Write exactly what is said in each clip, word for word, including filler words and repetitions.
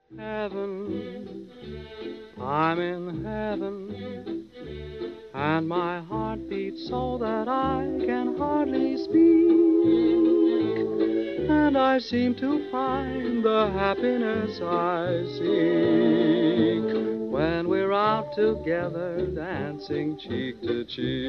Heaven, I'm in heaven, and my heart beats so that I can hardly speak, and I seem to find the happiness I seek when we're out together dancing cheek to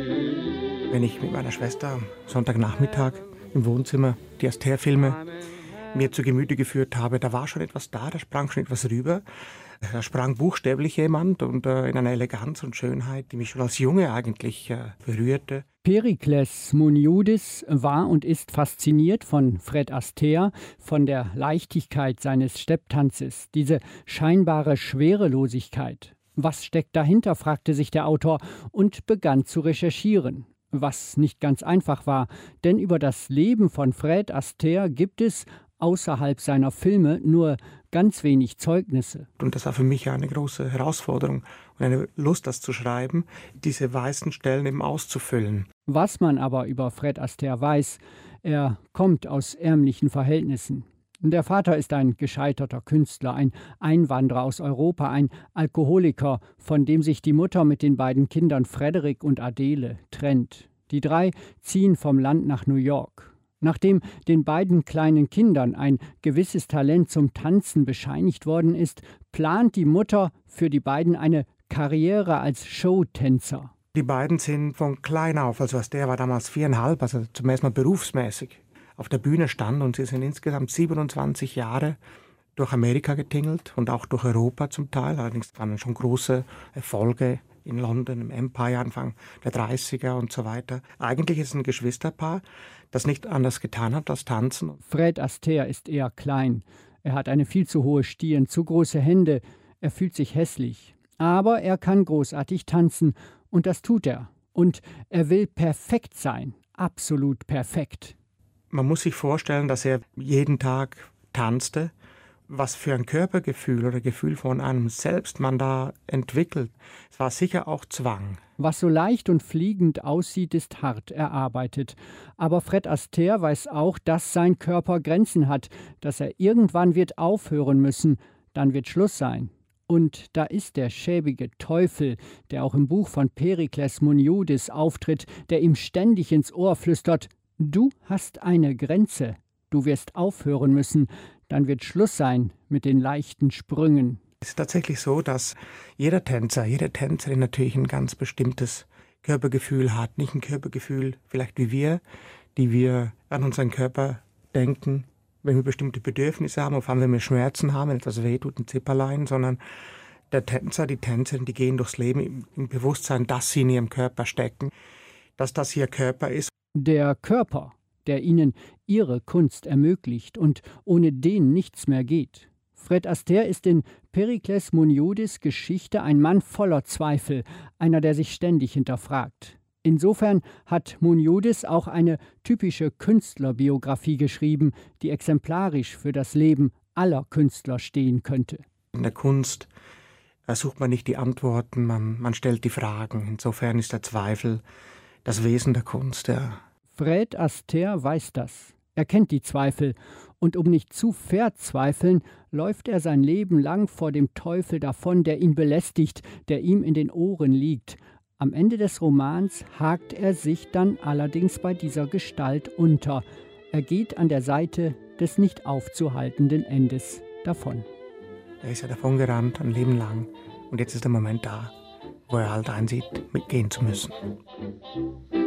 cheek. Wenn ich mit meiner Schwester am Sonntagnachmittag im Wohnzimmer die Astaire-Filme mir zu Gemüte geführt habe, da war schon etwas da, da sprang schon etwas rüber. Da sprang buchstäblich jemand und äh, in einer Eleganz und Schönheit, die mich schon als Junge eigentlich äh, berührte. Perikles Munioudis war und ist fasziniert von Fred Astaire, von der Leichtigkeit seines Stepptanzes, diese scheinbare Schwerelosigkeit. Was steckt dahinter, fragte sich der Autor und begann zu recherchieren. Was nicht ganz einfach war, denn über das Leben von Fred Astaire gibt es außerhalb seiner Filme nur ganz wenig Zeugnisse. Und das war für mich eine große Herausforderung und eine Lust, das zu schreiben, diese weißen Stellen eben auszufüllen. Was man aber über Fred Astaire weiß, er kommt aus ärmlichen Verhältnissen. Der Vater ist ein gescheiterter Künstler, ein Einwanderer aus Europa, ein Alkoholiker, von dem sich die Mutter mit den beiden Kindern Frederick und Adele trennt. Die drei ziehen vom Land nach New York. Nachdem den beiden kleinen Kindern ein gewisses Talent zum Tanzen bescheinigt worden ist, plant die Mutter für die beiden eine Karriere als Showtänzer. Die beiden sind von klein auf, also Astaire war damals viereinhalb, also zum ersten Mal berufsmäßig auf der Bühne stand, und sie sind insgesamt siebenundzwanzig Jahre durch Amerika getingelt und auch durch Europa zum Teil. Allerdings waren schon große Erfolge in London, im Empire, Anfang der dreißiger und so weiter. Eigentlich ist es ein Geschwisterpaar, das nicht anders getan hat als tanzen. Fred Astaire ist eher klein. Er hat eine viel zu hohe Stirn, zu große Hände. Er fühlt sich hässlich. Aber er kann großartig tanzen und das tut er. Und er will perfekt sein, absolut perfekt. Man muss sich vorstellen, dass er jeden Tag tanzte. Was für ein Körpergefühl oder Gefühl von einem selbst man da entwickelt. Es war sicher auch Zwang. Was so leicht und fliegend aussieht, ist hart erarbeitet. Aber Fred Astaire weiß auch, dass sein Körper Grenzen hat, dass er irgendwann wird aufhören müssen, dann wird Schluss sein. Und da ist der schäbige Teufel, der auch im Buch von Perikles Munioudis auftritt, der ihm ständig ins Ohr flüstert: Du hast eine Grenze, du wirst aufhören müssen, dann wird Schluss sein mit den leichten Sprüngen. Es ist tatsächlich so, dass jeder Tänzer, jede Tänzerin natürlich ein ganz bestimmtes Körpergefühl hat. Nicht ein Körpergefühl vielleicht wie wir, die wir an unseren Körper denken, wenn wir bestimmte Bedürfnisse haben, vor allem wenn wir Schmerzen haben, wenn etwas wehtut, ein Zipperlein, sondern der Tänzer, die Tänzerin, die gehen durchs Leben im, im Bewusstsein, dass sie in ihrem Körper stecken, dass das ihr Körper ist. Der Körper, der ihnen ihre Kunst ermöglicht und ohne den nichts mehr geht. Fred Astaire ist in Perikles Munioudis Geschichte ein Mann voller Zweifel, einer, der sich ständig hinterfragt. Insofern hat Munioudis auch eine typische Künstlerbiografie geschrieben, die exemplarisch für das Leben aller Künstler stehen könnte. In der Kunst sucht man nicht die Antworten, man, man stellt die Fragen. Insofern ist der Zweifel das Wesen der Kunst, ja. Fred Astaire weiß das. Er kennt die Zweifel. Und um nicht zu verzweifeln, läuft er sein Leben lang vor dem Teufel davon, der ihn belästigt, der ihm in den Ohren liegt. Am Ende des Romans hakt er sich dann allerdings bei dieser Gestalt unter. Er geht an der Seite des nicht aufzuhaltenden Endes davon. Er ist ja davon gerannt, ein Leben lang. Und jetzt ist der Moment da, wo er halt einsieht, mitgehen zu müssen.